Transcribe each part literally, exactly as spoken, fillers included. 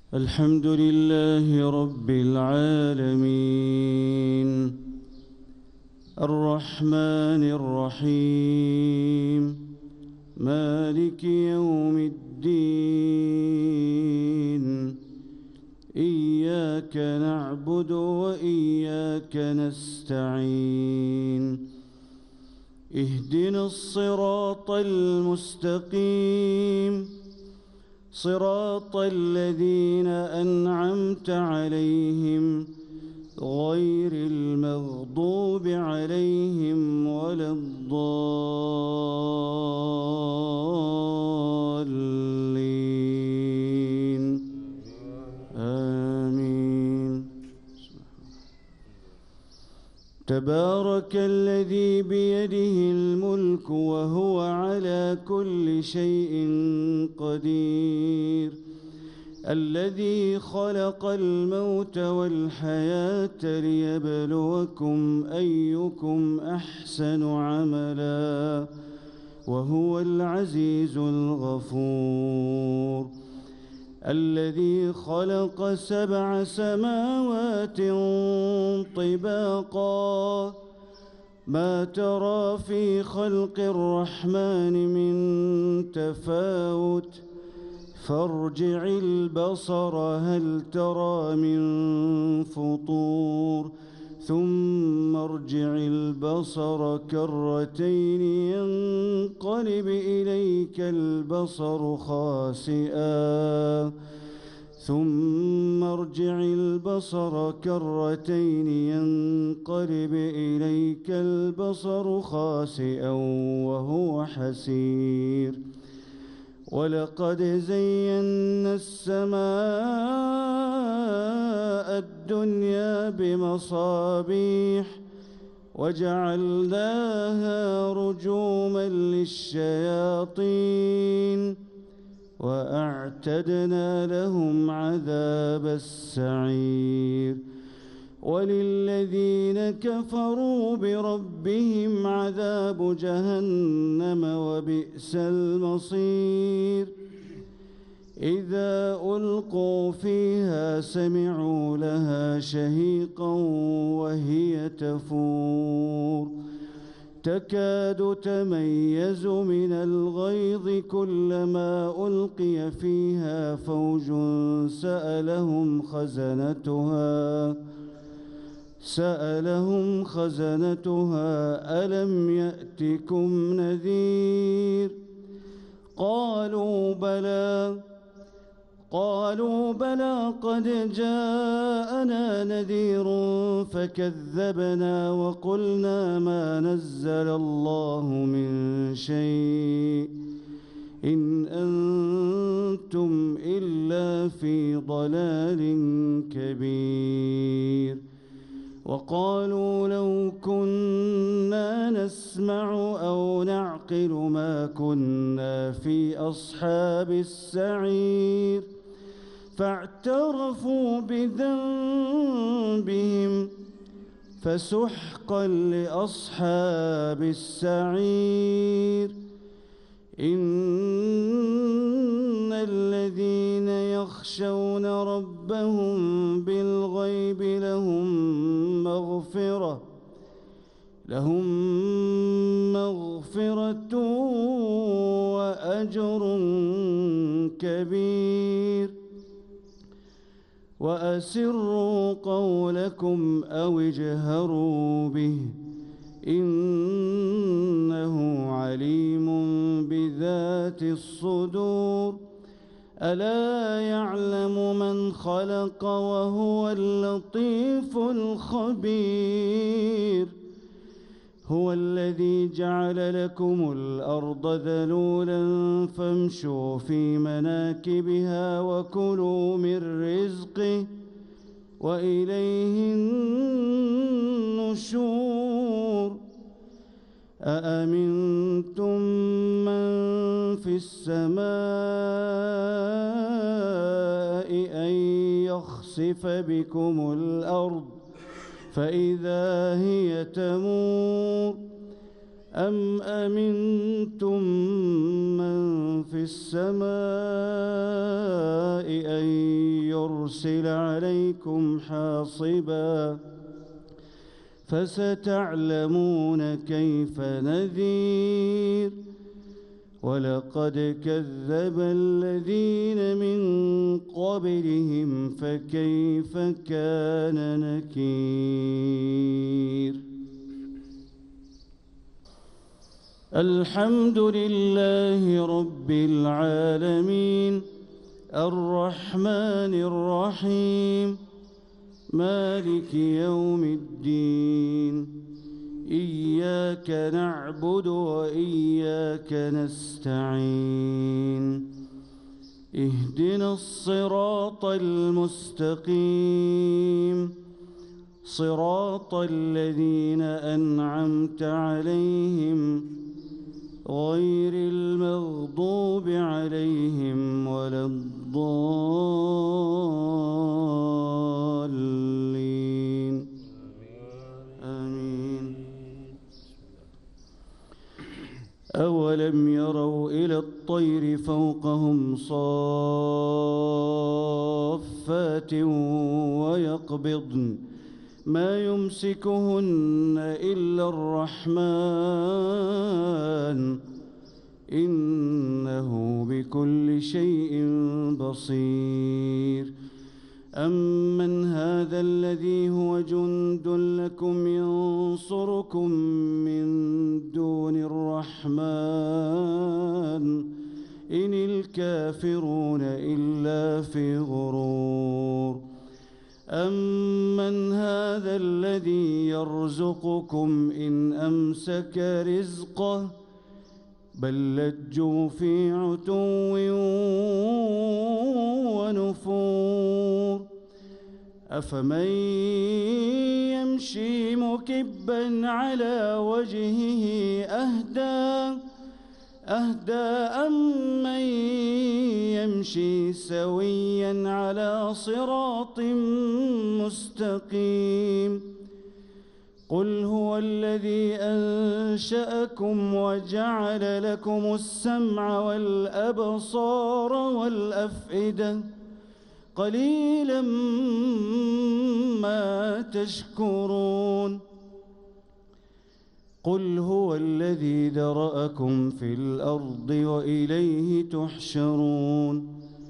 الحمد لله رب العالمين الرحمن الرحيم مالك يوم الدين إياك نعبد وإياك نستعين اهدنا الصراط المستقيم صراط الذين أنعمت عليهم غير المغضوب عليهم ولا الضالين آمين. تبارك الذي بيده الملك وهو على كل شيء قدير الذي خلق الموت والحياة ليبلوكم أيكم أحسن عملا وهو العزيز الغفور الذي خلق سبع سماوات طباقا ما ترى في خلق الرحمن من تفاوت فارجع البصر هل ترى من فطور ثم ارجع البصر كرتين ينقلب إليك البصر خاسئا ثم ارجع البصر كرتين ينقلب إليك البصر خاسئا وهو حسير ولقد زينا السماء الدنيا بمصابيح وجعلناها رجوما للشياطين وأعتدنا لهم عذاب السعير وللذين كفروا بربهم عذاب جهنم وبئس المصير إذا ألقوا فيها سمعوا لها شهيقا وهي تفور تكاد تميز من الغيظ كلما ألقي فيها فوج سألهم خزنتها سألهم خزنتها ألم يأتكم نذير قالوا بلى قالوا بلى قد جاءنا نذير فكذبنا وقلنا ما نزل الله من شيء إن أنتم إلا في ضلال كبير وقالوا لو كنا نسمع أو نعقل ما كنا في أصحاب السعير فاعترفوا بذنبهم فسحقا لأصحاب السعير إن الذين يخشون ربهم بالغيب لهم مغفرة لهم مغفرة وأجر كبير وأسروا قولكم أو اجهروا به إنه عليم بذات الصدور ألا يعلم من خلق وهو اللطيف الخبير هو الذي جعل لكم الأرض ذلولا فامشوا في مناكبها وكلوا من رزقه وإليه النشور أأمنتم من في السماء أن يخسف بكم الأرض فإذا هي تمور أم أمنتم من في السماء أن يرسل عليكم حاصبا فستعلمون كيف نذير ولقد كذب الذين من قبلهم فكيف كان نكير الحمد لله رب العالمين الرحمن الرحيم مالك يوم الدين إياك نعبد وإياك نستعين اهدنا الصراط المستقيم صراط الذين أنعمت عليهم غير المغضوب عليهم ولا الضالين آمين. أولم يروا إلى الطير فوقهم صافات ويقبضن ما يمسكهن إلا الرحمن إنه بكل شيء بصير أمن هذا الذي هو جند لكم ينصركم من دون الرحمن إن الكافرون إلا في غرور أمن هذا الذي يرزقكم إن أمسك رزقه بل لجوا في عتو ونفور أفمن يمشي مكبا على وجهه أهدى أهدى أمن يمشي سويا على صراط مستقيم قل هو الذي أنشأكم وجعل لكم السمع والأبصار والأفئدة قليلا ما تشكرون قل هو الذي ذرأكم في الأرض وإليه تحشرون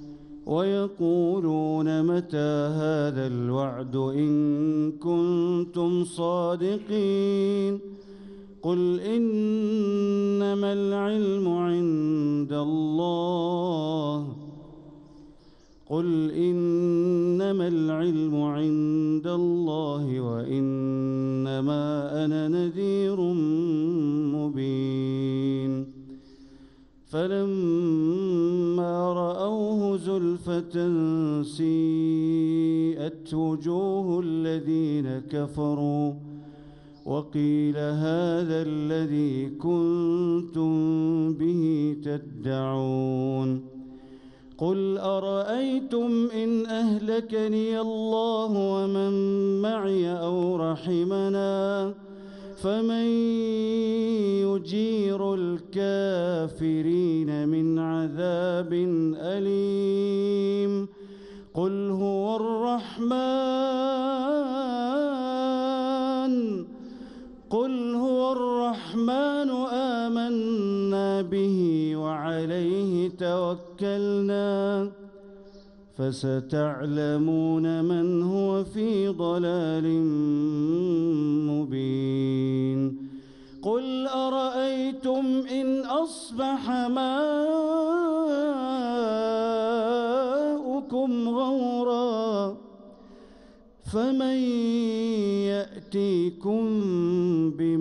ويقولون متى هذا الوعد إن كنتم صادقين قل إنما العلم عند الله قل إنما العلم عند الله وإنما أنا نذير مبين فلما رأوه زلفة سيئت وجوه الذين كفروا وقيل هذا الذي كنتم به تدعون قل أرأيتم إن أهلكني الله ومن معي أو رحمنا فمن يجير الكافرين من عذاب أليم قل هو الرحمن قل هو الرحمن آمنا به وعليه توكلنا فستعلمون من هو في ضلال مبين قل أرأيتم إن أصبح ماؤكم غورا فمن يأتيكم بماء